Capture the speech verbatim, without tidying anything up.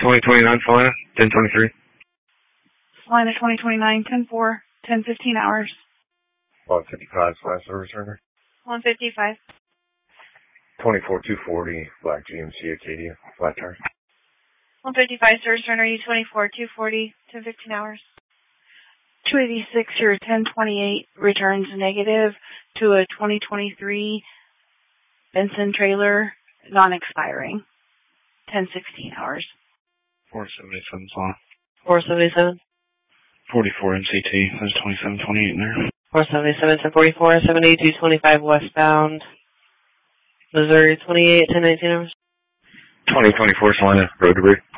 twenty twenty-nine Salina, ten twenty-three. Salina twenty twenty-nine, ten four, ten fifteen hours. one fifty-five, slash service returner. one fifty-five. twenty-four two forty, Black G M C Acadia, flat tire. one fifty-five, service returner, U twenty-four two forty, ten fifteen hours. two eighty-six, your ten twenty-eight returns negative to a twenty twenty-three Benson trailer, non-expiring, ten sixteen hours. four seventy-seven Salina. four seventy-seven. forty-four M C T, there's twenty-seven twenty-eight in there. four seventy-seven, ten forty-four, seventy-two twenty-five westbound. Missouri twenty-eight, ten nineteen hours. twenty twenty-four Salina, road debris.